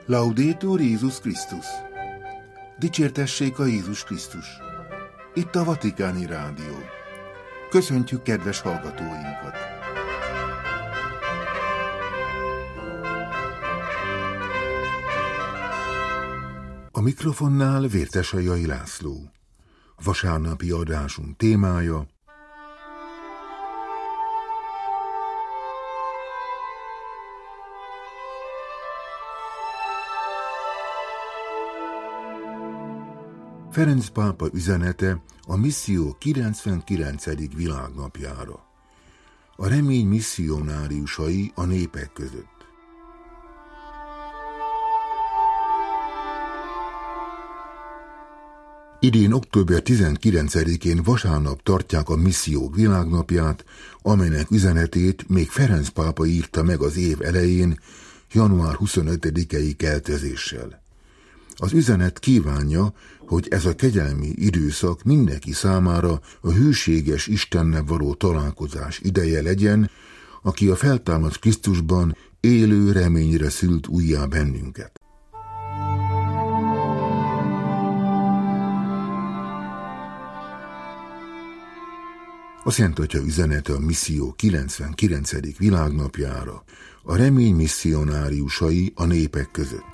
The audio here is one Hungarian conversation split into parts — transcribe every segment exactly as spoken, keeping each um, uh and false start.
Laudetur Jézus Krisztus! Dicsértessék a Jézus Krisztus! Itt a Vatikáni Rádió. Köszöntjük kedves hallgatóinkat! A mikrofonnál Vértesajai László. Vasárnapi adásunk témája: Ferenc pápa üzenete a misszió kilencvenkilencedik világnapjára. A remény misszionáriusai a népek között. Idén október tizenkilencedikén vasárnap tartják a missziók világnapját, amelynek üzenetét még Ferenc pápa írta meg az év elején, január huszonötödikei keltezéssel. Az üzenet kívánja, hogy ez a kegyelmi időszak mindenki számára a hűséges Istennel való találkozás ideje legyen, aki a feltámadt Krisztusban élő reményre szült újjá bennünket. A Szent Atya üzenete a misszió kilencvenkilencedik világnapjára, a remény misszionáriusai a népek között.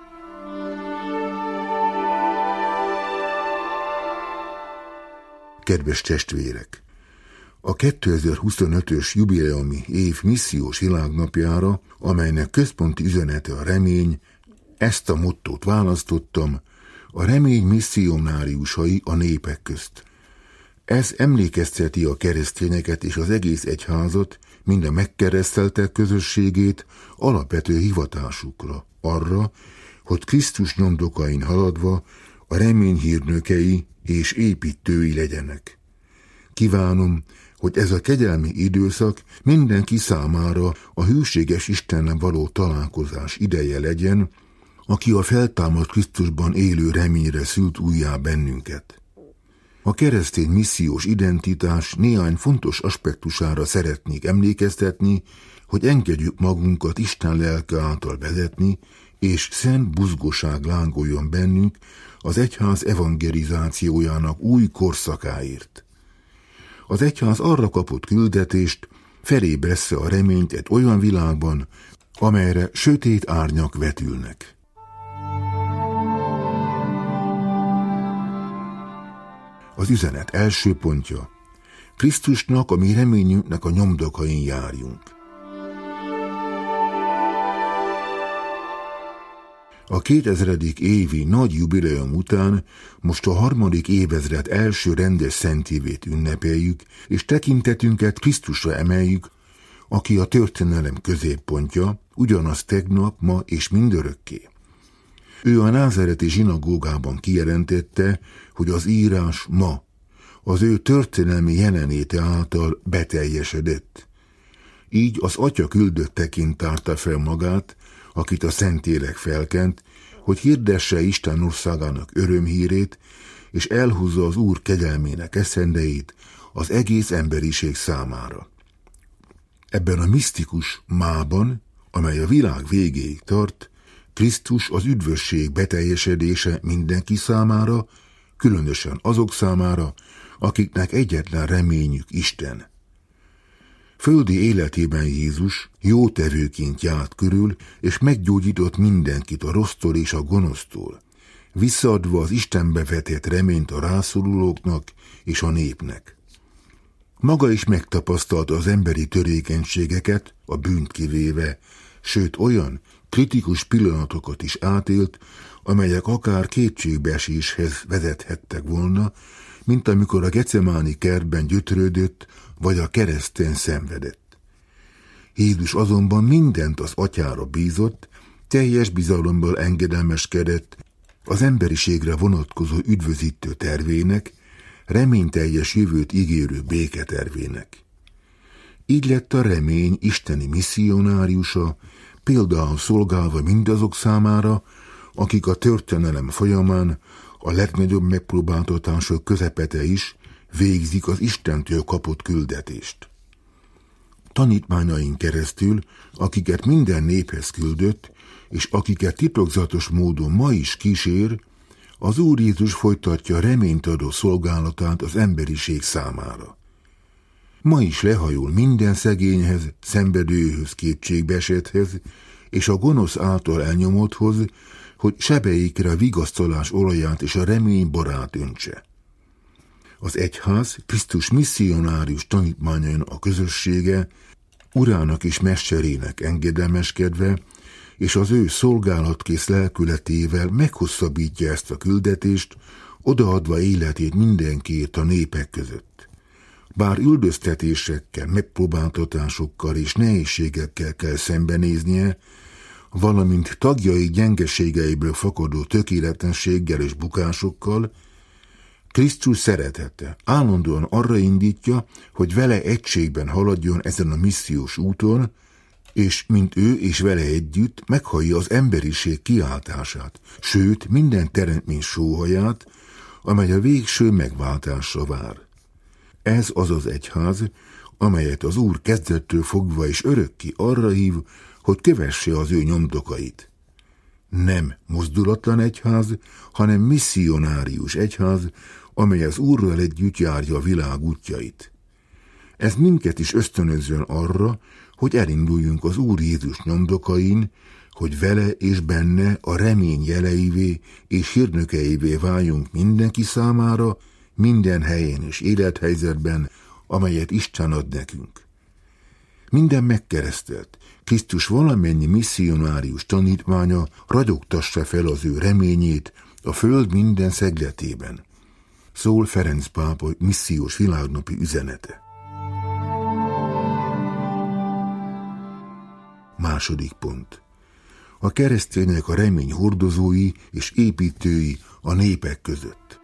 Kedves testvérek! A kétezer-huszonötös jubileumi év missziós világnapjára, amelynek központi üzenete a remény, ezt a mottót választottam: a remény misszionáriusai a népek közt. Ez emlékezteti a keresztényeket és az egész egyházat, mind a megkereszteltek közösségét alapvető hivatásukra, arra, hogy Krisztus nyomdokain haladva a remény hírnökei és építői legyenek. Kívánom, hogy ez a kegyelmi időszak mindenki számára a hűséges Istennel való találkozás ideje legyen, aki a feltámadt Krisztusban élő reményre szült újjá bennünket. A keresztény missziós identitás néhány fontos aspektusára szeretnék emlékeztetni, hogy engedjük magunkat Isten lelke által vezetni, és szent buzgóság lángoljon bennünk az egyház evangelizációjának új korszakáért. Az egyház arra kapott küldetést, felébressze a reményt egy olyan világban, amelyre sötét árnyak vetülnek. Az üzenet első pontja: Krisztusnak, a mi reményünknek a nyomdokain járjunk. A kétezredik évi nagy jubileum után most a harmadik évezred első rendes szentévét ünnepeljük, és tekintetünket Krisztusra emeljük, aki a történelem középpontja, ugyanaz tegnap, ma és mindörökké. Ő a názáreti zsinagógában kijelentette, hogy az írás ma, az ő történelmi jelenléte által beteljesedett. Így az Atya küldötteként tárta fel magát, akit a Szentlélek felkent, hogy hirdesse Isten országának örömhírét, és elhúzza az Úr kegyelmének eszendeit az egész emberiség számára. Ebben a misztikus mában, amely a világ végéig tart, Krisztus az üdvösség beteljesedése mindenki számára, különösen azok számára, akiknek egyetlen reményük Isten. Földi életében Jézus jótevőként járt körül, és meggyógyított mindenkit a rossztól és a gonosztól, visszaadva az Istenbe vetett reményt a rászorulóknak és a népnek. Maga is megtapasztalta az emberi törékenységeket, a bűnt kivéve, sőt olyan kritikus pillanatokat is átélt, amelyek akár kétségbeeséshez vezethettek volna, mint amikor a Gecemáni kertben gyötrődött, vagy a kereszten szenvedett. Jézus azonban mindent az Atyára bízott, teljes bizalommal engedelmeskedett az emberiségre vonatkozó üdvözítő tervének, reményteljes jövőt ígérő béketervének. Így lett a remény isteni misszionáriusa, például szolgálva mindazok számára, akik a történelem folyamán a legnagyobb megpróbáltatások közepete is végzik az Istentől kapott küldetést. Tanítmányain keresztül, akiket minden néphez küldött, és akiket titokzatos módon ma is kísér, az Úr Jézus folytatja reményt adó szolgálatát az emberiség számára. Ma is lehajol minden szegényhez, szenvedőhöz, kétségbeesetthez, és a gonosz által elnyomotthoz, hogy sebeikre a vigasztalás olaját és a remény borát öntse. Az egyház Krisztus misszionárius tanítmányainak a közössége, urának és mesterének engedelmeskedve, és az ő szolgálatkész lelkületével meghosszabbítja ezt a küldetést, odaadva életét mindenkiért a népek között. Bár üldöztetésekkel, megpróbáltatásokkal és nehézségekkel kell szembenéznie, valamint tagjai gyengeségeiből fakadó tökéletlenséggel és bukásokkal, Krisztus szeretete állandóan arra indítja, hogy vele egységben haladjon ezen a missziós úton, és mint ő és vele együtt meghallja az emberiség kiáltását, sőt minden teremtmény sóhaját, amely a végső megváltásra vár. Ez az az egyház, amelyet az Úr kezdettől fogva és örökké arra hív, hogy kövesse az ő nyomdokait. Nem mozdulatlan egyház, hanem misszionárius egyház, amely az Úrral együtt járja a világ útjait. Ez minket is ösztönözzön arra, hogy elinduljunk az Úr Jézus nyomdokain, hogy vele és benne a remény jeleivé és hírnökeivé váljunk mindenki számára, minden helyen és élethelyzetben, amelyet Isten ad nekünk. Minden megkeresztelt, Krisztus valamennyi misszionárius tanítmánya ragyogtassa fel az ő reményét a föld minden szegletében. Szól Ferenc pápa missziós világnapi üzenete. Második pont. A keresztények a remény hordozói és építői a népek között.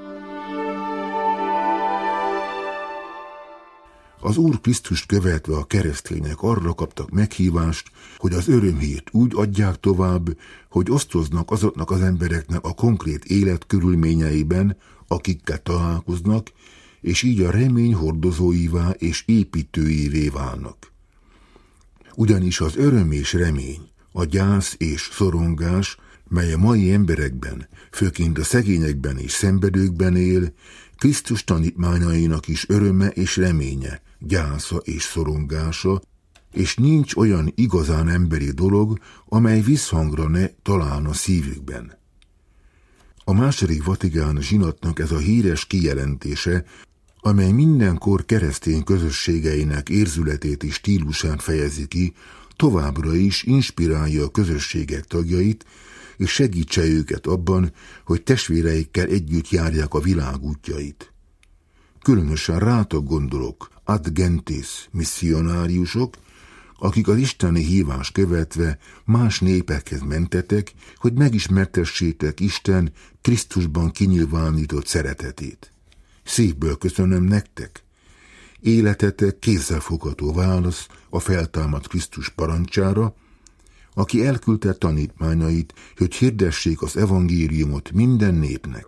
Az Úr Krisztust követve a keresztények arra kaptak meghívást, hogy az örömhírt úgy adják tovább, hogy osztoznak azoknak az embereknek a konkrét élet körülményeiben, akikkel találkoznak, és így a remény hordozóivá és építőivé válnak. Ugyanis az öröm és remény, a gyász és szorongás, mely a mai emberekben, főként a szegényekben és szenvedőkben él, Krisztus tanítmányainak is öröme és reménye, gyásza és szorongása, és nincs olyan igazán emberi dolog, amely visszhangra ne találna szívükben. A második Vatikán zsinatnak ez a híres kijelentése, amely mindenkor keresztény közösségeinek érzületét és stílusán fejezi ki, továbbra is inspirálja a közösségek tagjait, és segítse őket abban, hogy testvéreikkel együtt járják a világ útjait. Különösen rátok gondolok, ad gentes misszionáriusok, akik az isteni hívás követve más népekhez mentetek, hogy megismertessétek Isten Krisztusban kinyilvánított szeretetét. Szívből köszönöm nektek. Életetek kézzelfogható válasz a feltámadt Krisztus parancsára, aki elküldte tanítmányait, hogy hirdessék az evangéliumot minden népnek.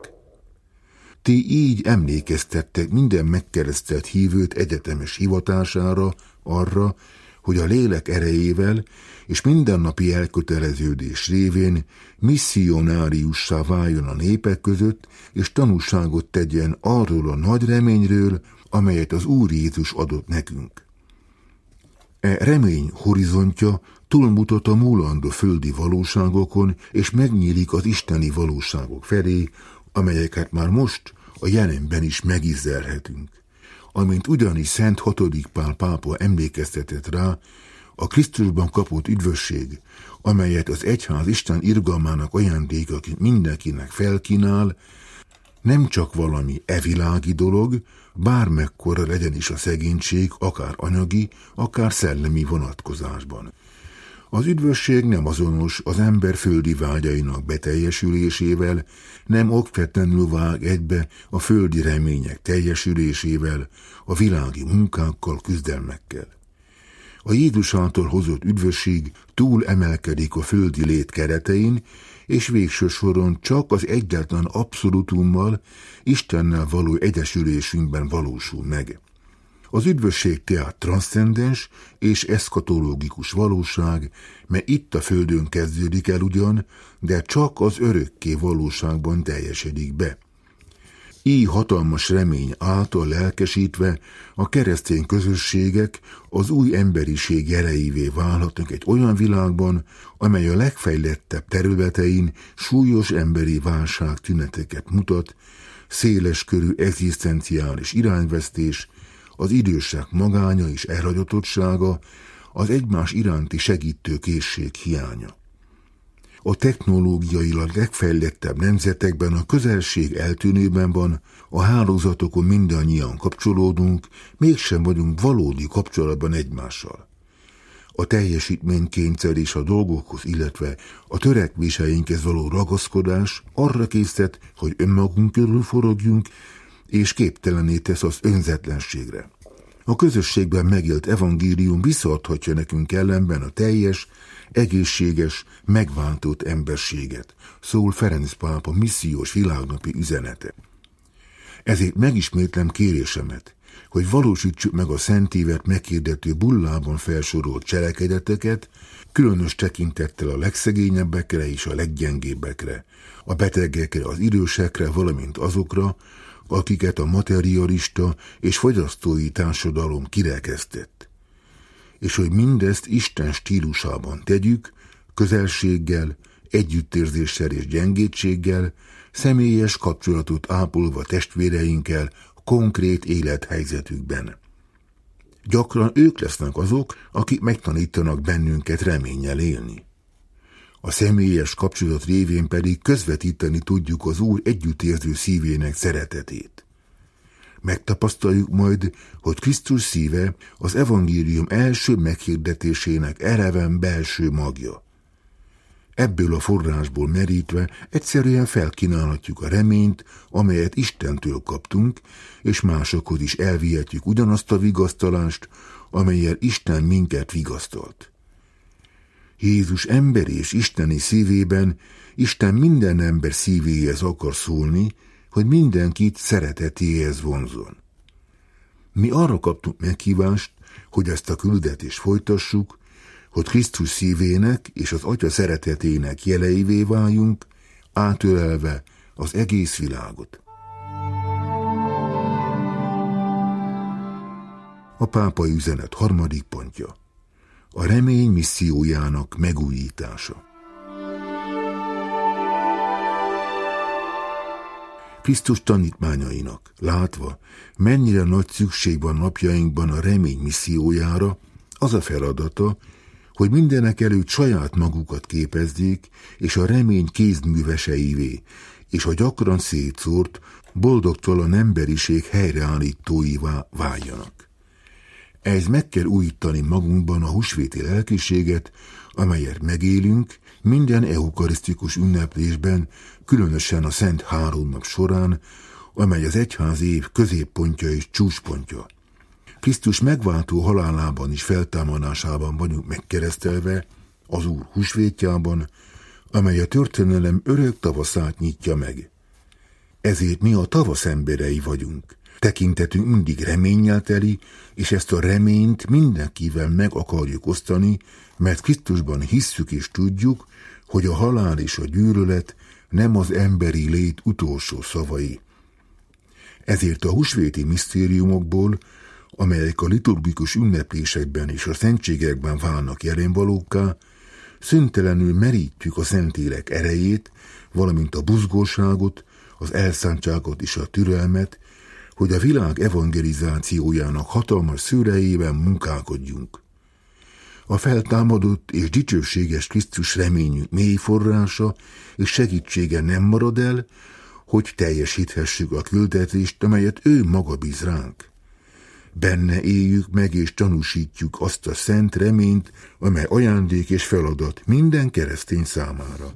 Ti így emlékeztettek minden megkeresztelt hívőt egyetemes hivatására, arra, hogy a lélek erejével és mindennapi elköteleződés révén misszionáriussá váljon a népek között, és tanúságot tegyen arról a nagy reményről, amelyet az Úr Jézus adott nekünk. E remény horizontja túlmutat a múlandó földi valóságokon, és megnyílik az isteni valóságok felé, amelyeket már most a jelenben is megizzelhetünk. Amint ugyanis Szent hatodik Pál pápa emlékeztetett rá, a Krisztusban kapott üdvösség, amelyet az egyház Isten irgalmának ajándékaként mindenkinek felkínál, nem csak valami evilági dolog, bármekkora legyen is a szegénység, akár anyagi, akár szellemi vonatkozásban. Az üdvösség nem azonos az ember földi vágyainak beteljesülésével, nem okvetlenül vág egybe a földi remények teljesülésével, a világi munkákkal, küzdelmekkel. A Jézus által hozott üdvösség túl emelkedik a földi lét keretein, és végső soron csak az egyetlen abszolútummal, Istennel való egyesülésünkben valósul meg. Az üdvösség tehát transzcendens és eszkatológikus valóság, mert itt a földön kezdődik el ugyan, de csak az örökké valóságban teljesedik be. Így hatalmas remény által lelkesítve a keresztény közösségek az új emberiség jeleivé válhatnak egy olyan világban, amely a legfejlettebb területein súlyos emberi válság tüneteket mutat, széles körű egzisztenciális irányvesztés, az idősek magánya és elhagyatottsága, az egymás iránti segítő készség hiánya. A technológiailag legfejlettebb nemzetekben a közelség eltűnőben van, a hálózatokon mindannyian kapcsolódunk, mégsem vagyunk valódi kapcsolatban egymással. A teljesítménykényszer és a dolgokhoz, illetve a törekvéseinkhez való ragaszkodás arra késztet, hogy önmagunk körül forogjunk, és képtelené tesz az önzetlenségre. A közösségben megélt evangélium visszaadhatja nekünk ellenben a teljes, egészséges, megváltott emberséget, szól Ferenc pápa missziós világnapi üzenete. Ezért megismétlem kérésemet, hogy valósítsuk meg a Szent Évet meghirdető bullában felsorolt cselekedeteket, különös tekintettel a legszegényebbekre és a leggyengébbekre, a betegekre, az idősekre, valamint azokra, akiket a materialista és fogyasztói társadalom kirekesztett. És hogy mindezt Isten stílusában tegyük, közelséggel, együttérzéssel és gyengétséggel, személyes kapcsolatot ápolva testvéreinkkel konkrét élethelyzetükben. Gyakran ők lesznek azok, akik megtanítanak bennünket reménnyel élni. A személyes kapcsolat révén pedig közvetíteni tudjuk az Úr együttérző szívének szeretetét. Megtapasztaljuk majd, hogy Krisztus szíve az evangélium első meghirdetésének eleven belső magja. Ebből a forrásból merítve egyszerűen felkínálhatjuk a reményt, amelyet Istentől kaptunk, és másokhoz is elvihetjük ugyanazt a vigasztalást, amellyel Isten minket vigasztalt. Jézus emberi és isteni szívében Isten minden ember szívéhez akar szólni, hogy mindenkit szeretetéhez vonzon. Mi arra kaptunk meghívást, hogy ezt a küldetést folytassuk, hogy Krisztus szívének és az Atya szeretetének jeleivé váljunk, átölelve az egész világot. A pápai üzenet harmadik pontja. A remény missziójának megújítása. Krisztus tanítmányainak látva, mennyire nagy szükség van napjainkban a remény missziójára, az a feladata, hogy mindenek előtt saját magukat képezzék, és a remény kézműveseivé, és a gyakran szétszórt, boldogtalan emberiség helyreállítóivá váljanak. Ez meg kell újítani magunkban a húsvéti lelkiséget, amelyet megélünk minden eukarisztikus ünneplésben, különösen a Szent Háromnap során, amely az egyház év középpontja és csúcspontja. Krisztus megváltó halálában és feltámadásában vagyunk megkeresztelve, az Úr húsvétjában, amely a történelem örök tavaszát nyitja meg. Ezért mi a tavasz emberei vagyunk. Tekintetünk mindig reménnyel teli, és ezt a reményt mindenkivel meg akarjuk osztani, mert Krisztusban hisszük és tudjuk, hogy a halál és a gyűlölet nem az emberi lét utolsó szavai. Ezért a húsvéti misztériumokból, amelyek a liturgikus ünneplésekben és a szentségekben válnak jelenvalókká, szüntelenül merítjük a Szentlélek erejét, valamint a buzgóságot, az elszántságot és a türelmet, hogy a világ evangelizációjának hatalmas szőrejében munkálkodjunk. A feltámadott és dicsőséges Krisztus reményünk mély forrása és segítsége nem marad el, hogy teljesíthessük a küldetést, amelyet ő maga bíz ránk. Benne éljük meg és tanúsítjuk azt a szent reményt, amely ajándék és feladat minden keresztény számára.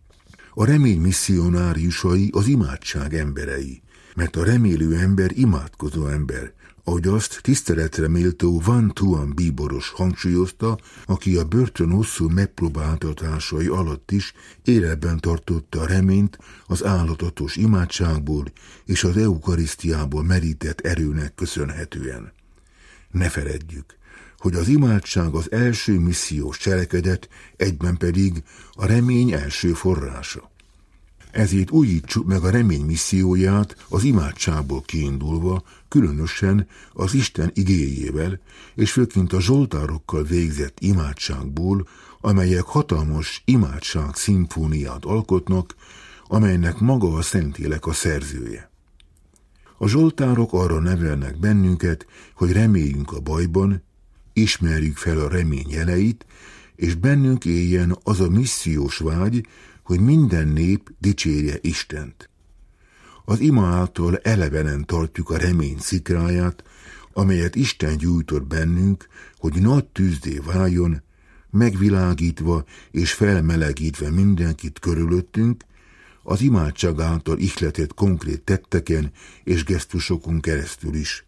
A remény misszionáriusai az imádság emberei, mert a remélő ember imádkozó ember, ahogy azt tiszteletre méltó Van Tuan bíboros hangsúlyozta, aki a börtön hosszú megpróbáltatásai alatt is életben tartotta a reményt az állatatos imádságból és az eukarisztiából merített erőnek köszönhetően. Ne feledjük, hogy az imádság az első missziós cselekedet, egyben pedig a remény első forrása. Ezért újítsuk meg a remény misszióját az imádságból kiindulva, különösen az Isten igéjével, és főként a zsoltárokkal végzett imádságból, amelyek hatalmas imádság szimfóniát alkotnak, amelynek maga a Szentlélek a szerzője. A zsoltárok arra nevelnek bennünket, hogy reméljünk a bajban, ismerjük fel a remény jeleit, és bennünk éljen az a missziós vágy, hogy minden nép dicsérje Istent. Az ima által elevenen tartjuk a remény szikráját, amelyet Isten gyújtott bennünk, hogy nagy tűzdé váljon, megvilágítva és felmelegítve mindenkit körülöttünk, az imádság által ihletett konkrét tetteken és gesztusokon keresztül is.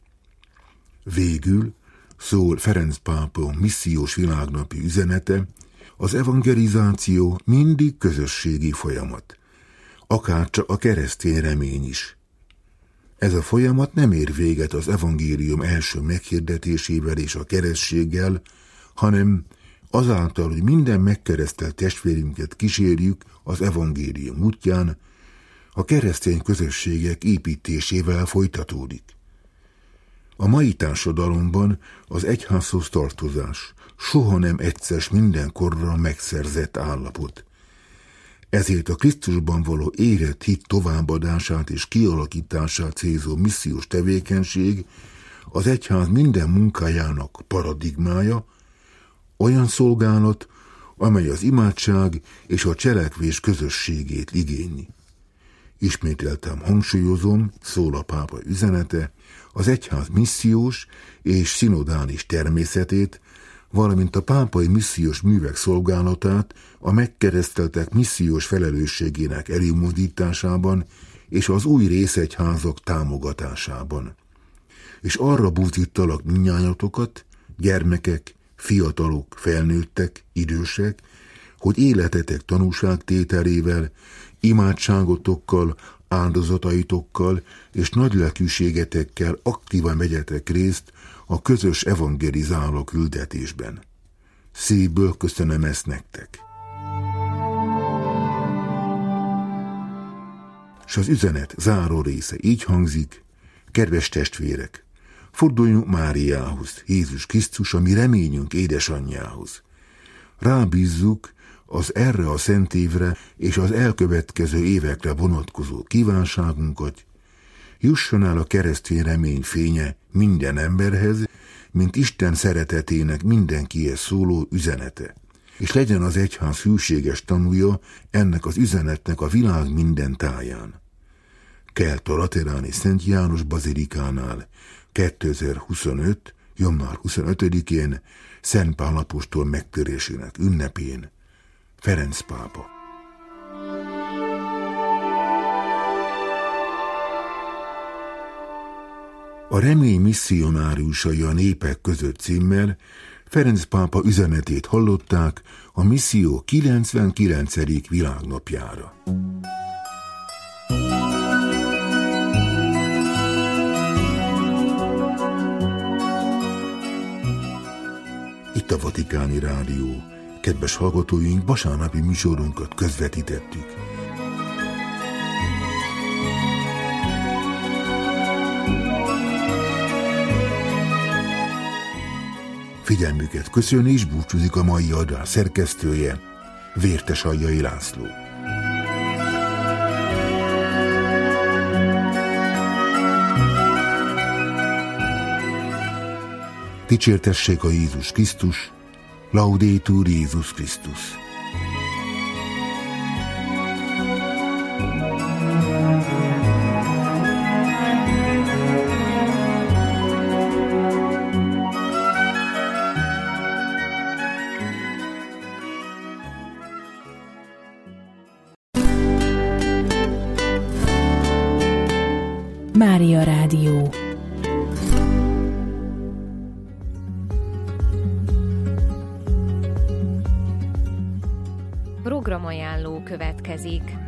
Végül szól Ferenc pápa missziós világnapi üzenete, az evangelizáció mindig közösségi folyamat, akárcsak a keresztény remény is. Ez a folyamat nem ér véget az evangélium első meghirdetésével és a keresztséggel, hanem azáltal, hogy minden megkeresztelt testvérünket kísérjük az evangélium útján, a keresztény közösségek építésével folytatódik. A mai társadalomban az egyházhoz tartozás soha nem egyszer mindenkorra megszerzett állapot. Ezért a Krisztusban való érett hit továbbadását és kialakítását célzó missziós tevékenység az egyház minden munkájának paradigmája, olyan szolgálat, amely az imádság és a cselekvés közösségét igényli. Ismételtem hangsúlyozom, szól a pápa üzenete, az egyház missziós és szinodális természetét, valamint a pápai missziós művek szolgálatát a megkereszteltek missziós felelősségének előmozdításában és az új részegyházak támogatásában. És arra búzítalak mindnyájatokat, gyermekek, fiatalok, felnőttek, idősek, hogy életetek tanúságtételével, imádságotokkal, áldozataitokkal és nagylelkűségetekkel aktívan vegyetek részt a közös evangelizáló küldetésben. Szívből köszönöm ezt nektek. És az üzenet záró része így hangzik: kedves testvérek, forduljunk Máriához, Jézus Krisztus, a mi reményünk édesanyjához. Rábízzuk az erre a szent évre és az elkövetkező évekre vonatkozó kívánságunkat, jusson el a keresztény remény fénye minden emberhez, mint Isten szeretetének mindenkihez szóló üzenete, és legyen az egyház hűséges tanúja ennek az üzenetnek a világ minden táján. Kelt-a-Lateráni Szent János bazilikánál kétezer-huszonöt. január huszonötödikén Szent Pál apostol megtörésének ünnepén Ferenc pápa. A remény misszionáriusai a népek között címmel Ferenc pápa üzenetét hallották a misszió kilencvenkilencedik világnapjára. Itt a Vatikáni Rádió. Kedves hallgatóink, vasárnapi műsorunkat közvetítettük. Figyelmüket köszöni és búcsúzik a mai adás szerkesztője, Vértes Aljai László. Dicsértessék a Jézus Krisztus, Laudetur Jézus Krisztus. Mária Rádió. Programajánló következik.